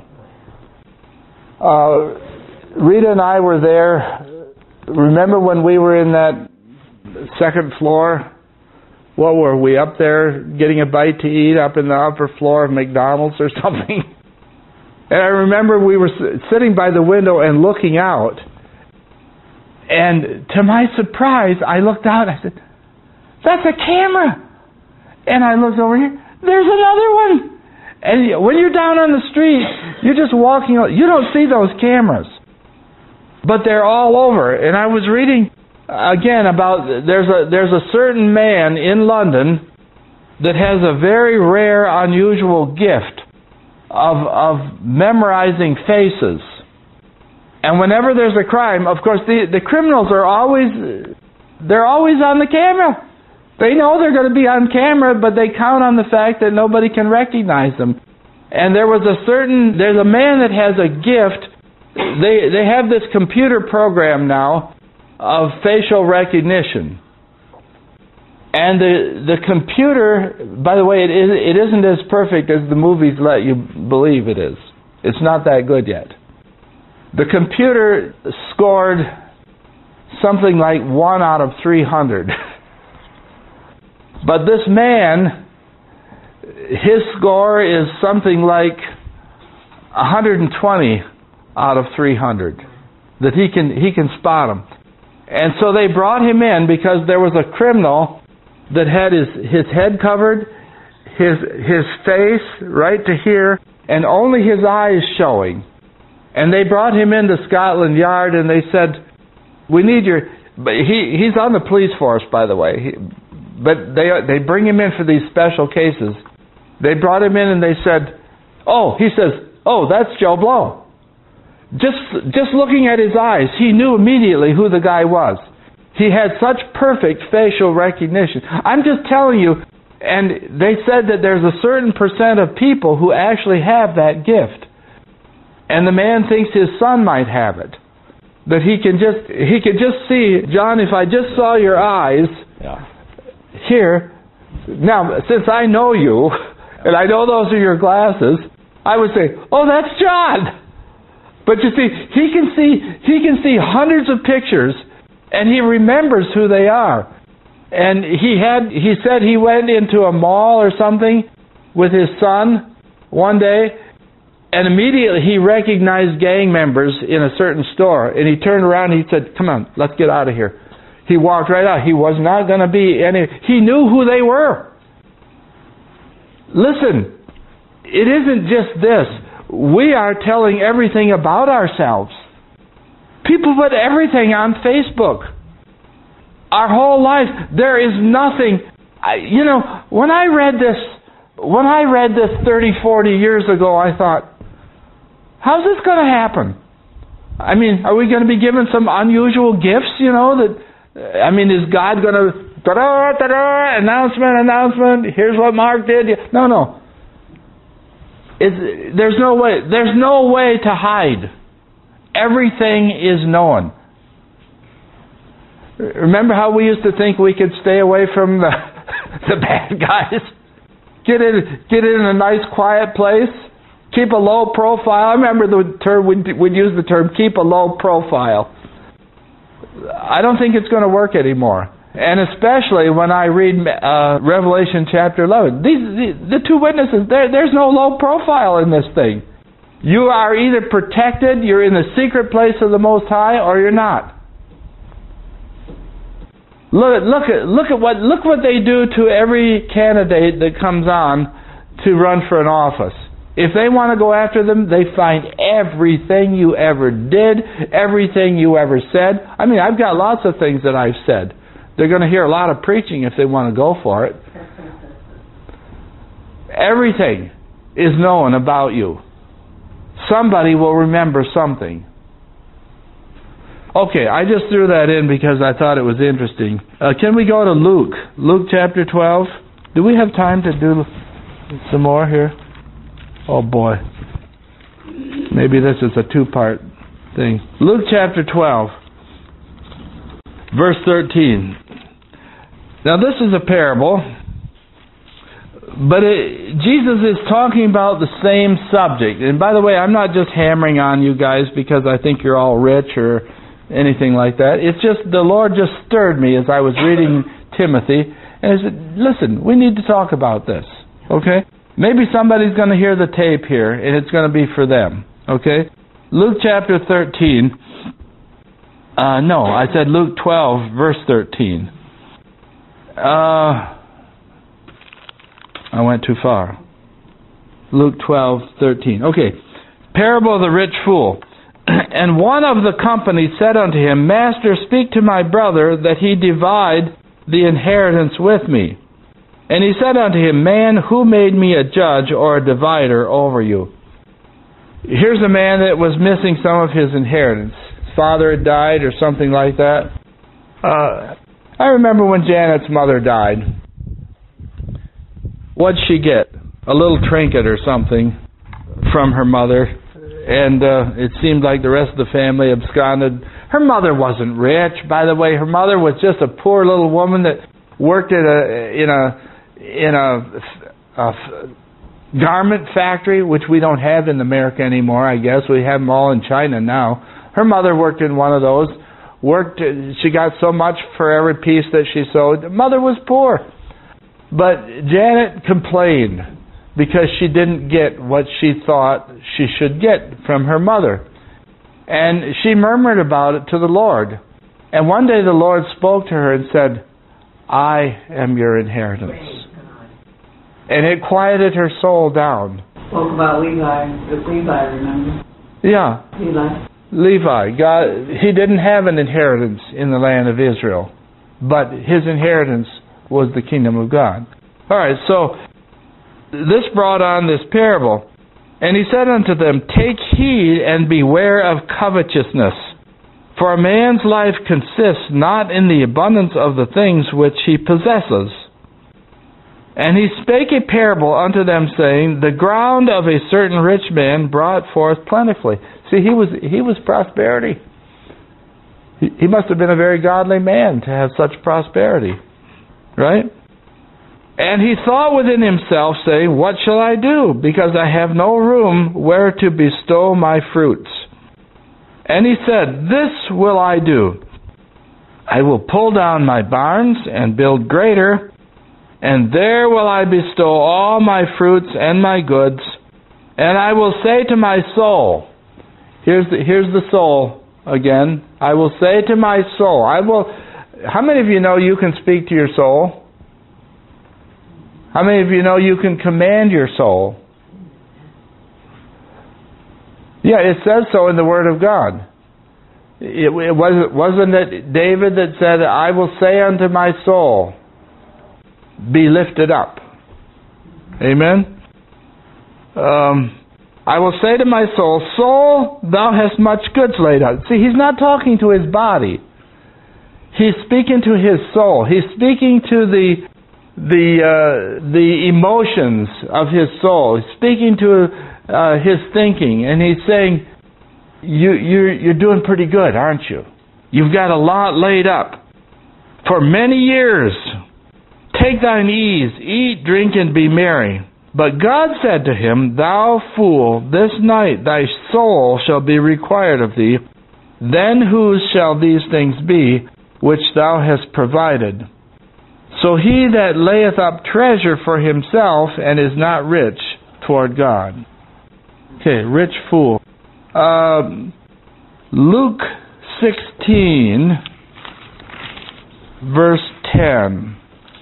Speaker 1: Uh, Rita and I were there. Remember when we were in that second floor? What were we, up there getting a bite to eat up in the upper floor of McDonald's or something? And I remember we were sitting by the window and looking out. And to my surprise, I looked out and I said, that's a camera. And I looked over here, there's another one. And when you're down on the street, you're just walking, you don't see those cameras. But they're all over. And I was reading again about, there's a there's a certain man in London that has a very rare, unusual gift of, of memorizing faces. And whenever there's a crime, of course, the, the criminals are always, they're always on the camera. They know they're going to be on camera, but they count on the fact that nobody can recognize them. And there was a certain, there's a man that has a gift. They, they have this computer program now of facial recognition. And the, the computer, by the way, it, is, it isn't as perfect as the movies let you believe it is. It's not that good yet. The computer scored something like one out of three hundred. But this man, his score is something like one hundred twenty out of three hundred. That he can he can spot them. And so they brought him in because there was a criminal that had his, his head covered, his his face right to here, and only his eyes showing. And they brought him into Scotland Yard and they said, we need your... But he he's on the police force, by the way. He, but they they bring him in for these special cases. They brought him in and they said, oh, he says, oh, that's Joe Blow. Just just looking at his eyes, he knew immediately who the guy was. He had such perfect facial recognition. I'm just telling you, and they said that there's a certain percent of people who actually have that gift. And the man thinks his son might have it. That he can just he can just see, John, if I just saw your eyes
Speaker 5: Yeah.
Speaker 1: here, now since I know you, and I know those are your glasses, I would say, oh, that's John. But you see, he can see he can see hundreds of pictures, and he remembers who they are. And he had he said he went into a mall or something with his son one day, and immediately he recognized gang members in a certain store, and he turned around and he said, come on, let's get out of here. He walked right out. He was not going to be any... He knew who they were. Listen, it isn't just this. We are telling everything about ourselves. People put everything on Facebook. Our whole life, there is nothing... I, you know, when I read this, when I read this thirty, forty years ago, I thought, how's this going to happen? I mean, are we going to be given some unusual gifts, you know, that... I mean, is God going to, ta-da, ta-da, announcement, announcement, here's what Mark did? No, no. It's, there's no way, there's no way to hide. Everything is known. Remember how we used to think we could stay away from the, the bad guys? Get in, get in a nice quiet place? Keep a low profile? I remember the term, we'd, we'd use the term, keep a low profile. I don't think it's going to work anymore. And especially when I read uh, Revelation chapter eleven. These, the, the two witnesses, there, there's no low profile in this thing. You are either protected, you're in the secret place of the Most High, or you're not. Look, look, at, look, at what, look what they do to every candidate that comes on to run for an office. If they want to go after them, they find everything you ever did, everything you ever said. I mean, I've got lots of things that I've said. They're going to hear a lot of preaching if they want to go for it. Everything is known about you. Somebody will remember something. Okay, I just threw that in because I thought it was interesting. Uh, can we go to Luke? Luke chapter twelve. Do we have time to do some more here? Oh boy. Maybe this is a two-part thing. Luke chapter twelve, verse thirteen. Now this is a parable, but it, Jesus is talking about the same subject. And by the way, I'm not just hammering on you guys because I think you're all rich or anything like that. It's just the Lord just stirred me as I was reading Timothy, and I said, listen, we need to talk about this, okay? Maybe somebody's going to hear the tape here, and it's going to be for them. Okay? Luke chapter thirteen. Uh, no, I said Luke twelve, verse thirteen. Uh, I went too far. Luke twelve, thirteen. Okay. Parable of the rich fool. And one of the company said unto him, Master, speak to my brother that he divide the inheritance with me. And he said unto him, Man, who made me a judge or a divider over you? Here's a man that was missing some of his inheritance. His father had died or something like that. Uh, I remember when Janet's mother died. What'd she get? A little trinket or something from her mother. And uh, it seemed like the rest of the family absconded. Her mother wasn't rich, by the way. Her mother was just a poor little woman that worked at a in a in a, a garment factory, which we don't have in America anymore. I guess we have them all in China now. Her mother worked in one of those. Worked. She got so much for every piece that she sewed. The mother was poor, but Janet complained because she didn't get what she thought she should get from her mother. And she murmured about it to the Lord. And one day the Lord spoke to her and said, I am your inheritance. And it quieted her soul down.
Speaker 3: Spoke about Levi, Levi, remember?
Speaker 1: Yeah.
Speaker 3: Levi.
Speaker 1: Levi. God, he didn't have an inheritance in the land of Israel, but his inheritance was the kingdom of God. All right, so this brought on this parable. And he said unto them, take heed and beware of covetousness. For a man's life consists not in the abundance of the things which he possesses. And he spake a parable unto them, saying, the ground of a certain rich man brought forth plentifully. See, he was he was prosperity. He, he must have been a very godly man to have such prosperity. Right? And he thought within himself, saying, what shall I do? Because I have no room where to bestow my fruits. And he said, this will I do. I will pull down my barns and build greater, and there will I bestow all my fruits and my goods. And I will say to my soul, here's the, here's the soul again. I will say to my soul, I will. How many of you know you can speak to your soul? How many of you know you can command your soul? Yeah, it says so in the Word of God. It, it wasn't, wasn't it David that said, I will say unto my soul, be lifted up. Amen? Um, I will say to my soul, soul, thou hast much goods laid out. See, he's not talking to his body. He's speaking to his soul. He's speaking to the the uh, the emotions of his soul. He's speaking to uh, his thinking, and he's saying, you, you're, you're doing pretty good, aren't you? You've got a lot laid up. For many years, take thine ease, eat, drink, and be merry. But God said to him, thou fool, this night thy soul shall be required of thee. Then whose shall these things be which thou hast provided? So he that layeth up treasure for himself and is not rich toward God. Okay, rich fool. Um, Luke sixteen, verse ten.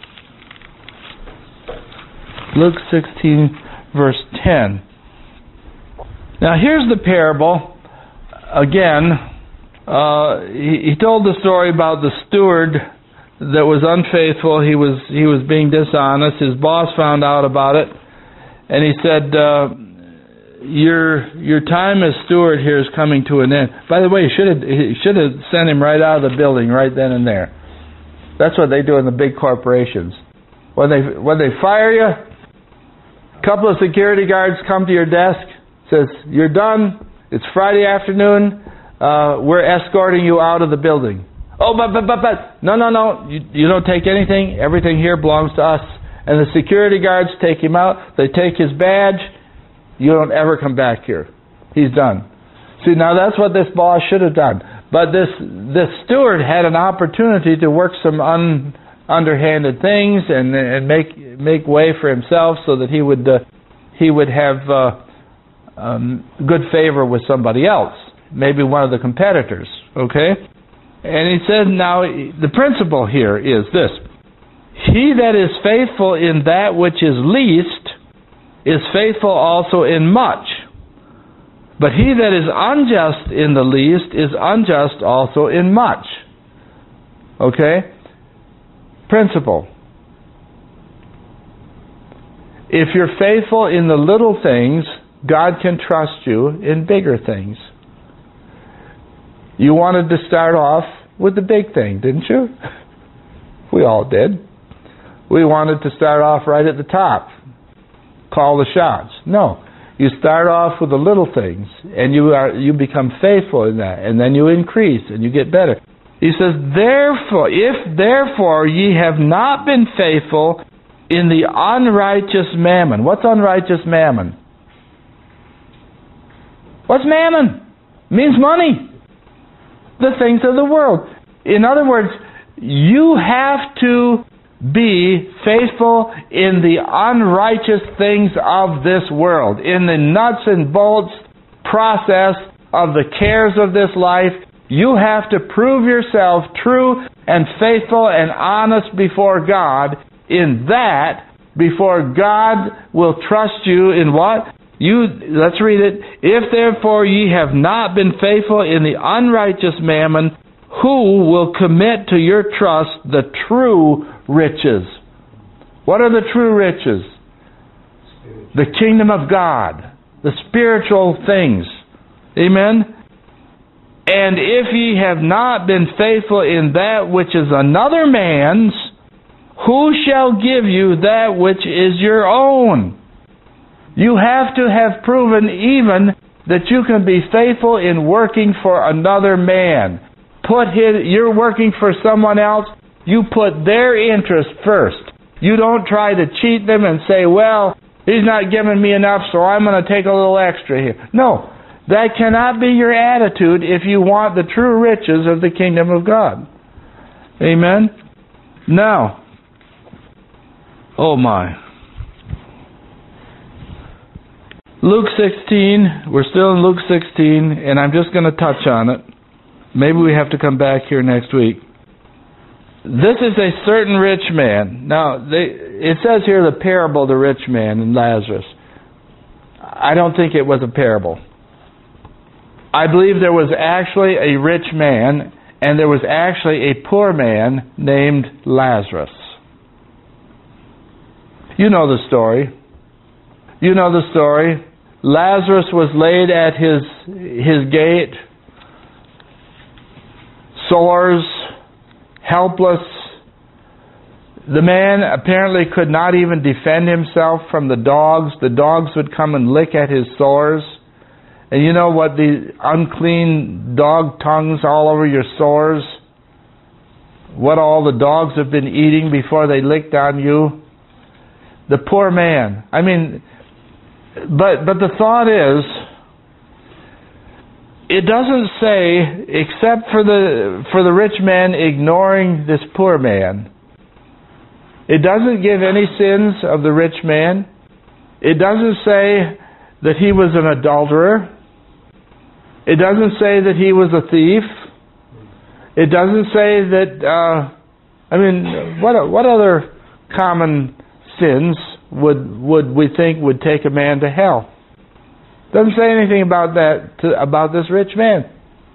Speaker 1: Luke sixteen, verse ten. Now here's the parable. Again, uh, he, he told the story about the steward that was unfaithful. He was he was being dishonest. His boss found out about it, and he said, uh, "Your your time as steward here is coming to an end." By the way, he should have he should have sent him right out of the building right then and there. That's what they do in the big corporations. When they when they fire you, a couple of security guards come to your desk, says, "You're done. It's Friday afternoon. Uh, we're escorting you out of the building." Oh, but, but, but, but, no, no, no, you, you don't take anything. Everything here belongs to us. And the security guards take him out. They take his badge. You don't ever come back here. He's done. See, now that's what this boss should have done. But this this steward had an opportunity to work some un, underhanded things and and make make way for himself so that he would uh, he would have uh, um, good favor with somebody else, maybe one of the competitors. Okay. And he said, now, the principle here is this. He that is faithful in that which is least is faithful also in much. But he that is unjust in the least is unjust also in much. Okay? Principle. If you're faithful in the little things, God can trust you in bigger things. You wanted to start off with the big thing, didn't you? We all did. We wanted to start off right at the top. Call the shots. No. You start off with the little things, and you are you become faithful in that, and then you increase, and you get better. He says, therefore, if therefore ye have not been faithful in the unrighteous mammon. What's unrighteous mammon? What's mammon? It means money. The things of the world. In other words, you have to be faithful in the unrighteous things of this world, in the nuts and bolts process of the cares of this life. You have to prove yourself true and faithful and honest before God in that, before God will trust you in what? You, let's read it. If therefore ye have not been faithful in the unrighteous mammon, who will commit to your trust the true riches? What are the true riches? The kingdom of God, the spiritual things. Amen? And if ye have not been faithful in that which is another man's, who shall give you that which is your own? You have to have proven even that you can be faithful in working for another man. Put his, you're working for someone else, you put their interest first. You don't try to cheat them and say, well, he's not giving me enough, so I'm going to take a little extra here. No, that cannot be your attitude if you want the true riches of the kingdom of God. Amen? Now, oh my. Luke sixteen, we're still in Luke sixteen, and I'm just going to touch on it. Maybe we have to come back here next week. This is a certain rich man. Now, they, it says here the parable of the rich man and Lazarus. I don't think it was a parable. I believe there was actually a rich man, and there was actually a poor man named Lazarus. You know the story. You know the story. Lazarus was laid at his his gate, sores, helpless. The man apparently could not even defend himself from the dogs. The dogs would come and lick at his sores. And you know what? The unclean dog tongues all over your sores. What all the dogs have been eating before they licked on you. The poor man. I mean, but but the thought is, it doesn't say, except for the for the rich man ignoring this poor man. It doesn't give any sins of the rich man. It doesn't say that he was an adulterer. It doesn't say that he was a thief. It doesn't say that, uh, I mean, what what other common sins would would we think would take a man to hell? Doesn't say anything about that, to, about this rich man.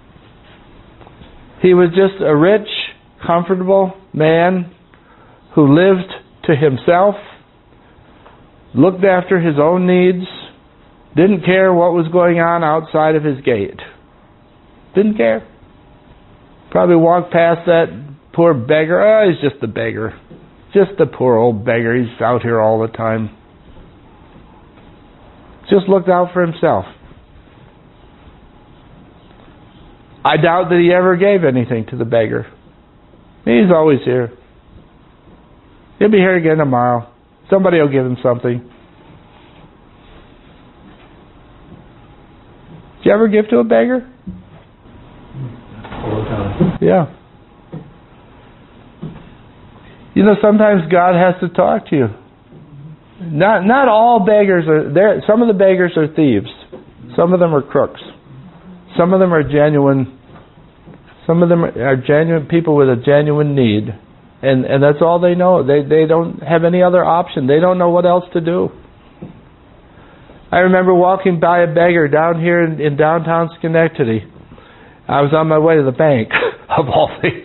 Speaker 1: He was just a rich, comfortable man who lived to himself, looked after his own needs, didn't care what was going on outside of his gate. Didn't care. Probably walked past that poor beggar. Oh, he's just a beggar. Just a poor old beggar. He's out here all the time. Just looked out for himself. I doubt that he ever gave anything to the beggar. He's always here. He'll be here again tomorrow. Somebody will give him something. Did you ever give to a beggar?
Speaker 2: All the time.
Speaker 1: Yeah. You know, sometimes God has to talk to you. Not not all beggars are there. Some of the beggars are thieves. Some of them are crooks. Some of them are genuine. Some of them are genuine people with a genuine need, and and that's all they know. They they don't have any other option. They don't know what else to do. I remember walking by a beggar down here in, in downtown Schenectady. I was on my way to the bank, of all things.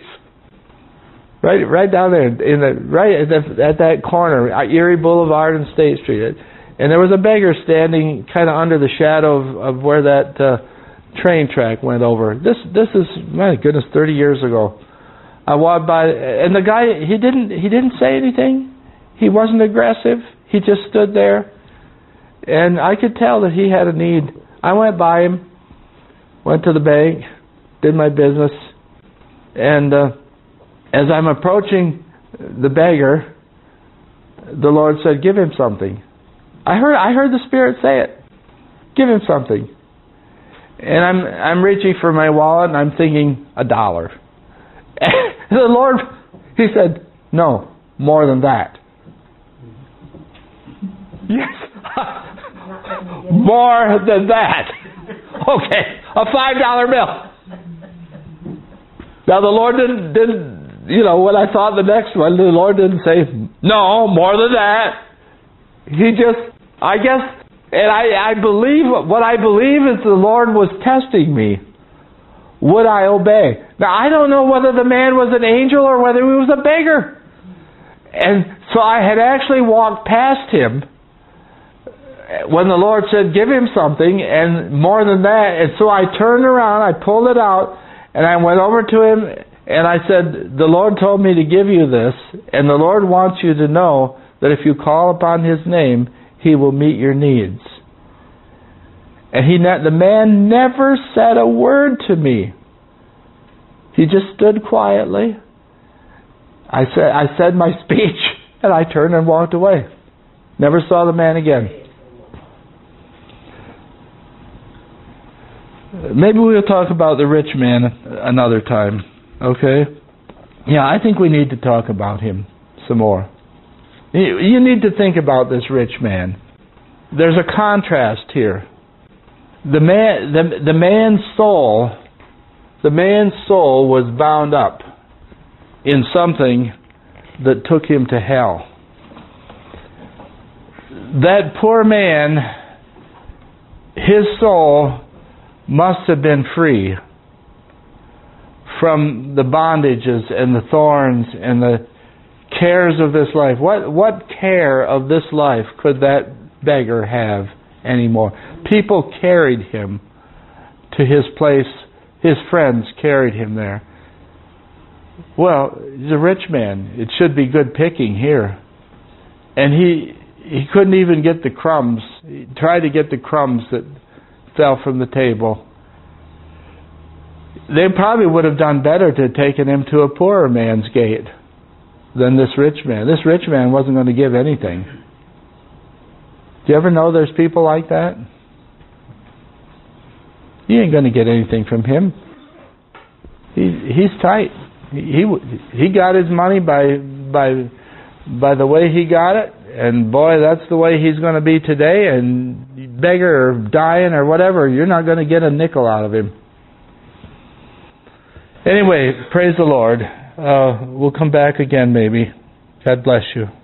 Speaker 1: Right, right down there, in the right at, the, at that corner, Erie Boulevard and State Street. And there was a beggar standing kind of under the shadow of, of where that uh, train track went over. This this is, my goodness, thirty years ago. I walked by, and the guy, he didn't he didn't say anything. He wasn't aggressive. He just stood there. And I could tell that he had a need. I went by him, went to the bank, did my business, and uh, as I'm approaching the beggar, the Lord said, "Give him something." I heard I heard the Spirit say it. Give him something. And I'm I'm reaching for my wallet and I'm thinking a dollar. And the Lord, He said, "No, more than that." Yes. More than that. Okay, a five dollar bill. Now the Lord didn't didn't you know when I thought the next one, the Lord didn't say, "No, more than that." He just, I guess, and I, I believe, what I believe is the Lord was testing me. Would I obey? Now, I don't know whether the man was an angel or whether he was a beggar. And so I had actually walked past him when the Lord said, "Give him something," and more than that. And so I turned around, I pulled it out, and I went over to him, and I said, "The Lord told me to give you this, and the Lord wants you to know that if you call upon His name, He will meet your needs." And he, ne- the man never said a word to me. He just stood quietly. I said, I said my speech, and I turned and walked away. Never saw the man again. Maybe we'll talk about the rich man another time. Okay? Yeah, I think we need to talk about him some more. You need to think about this rich man. There's a contrast here. The man, the, the man's soul, the man's soul was bound up in something that took him to hell. That poor man, his soul must have been free from the bondages and the thorns and the cares of this life. What what care of this life could that beggar have anymore? People carried him to his place. His friends carried him there. Well, he's a rich man. It should be good picking here. And he he couldn't even get the crumbs. He tried to get the crumbs that fell from the table. They probably would have done better to have taken him to a poorer man's gate than this rich man. This rich man wasn't going to give anything. Do you ever know there's people like that? You ain't going to get anything from him. He he's tight. He he got his money by by by the way he got it, and boy, that's the way he's going to be today. And beggar or dying or whatever, you're not going to get a nickel out of him. Anyway, praise the Lord. Uh, we'll come back again maybe. God bless you.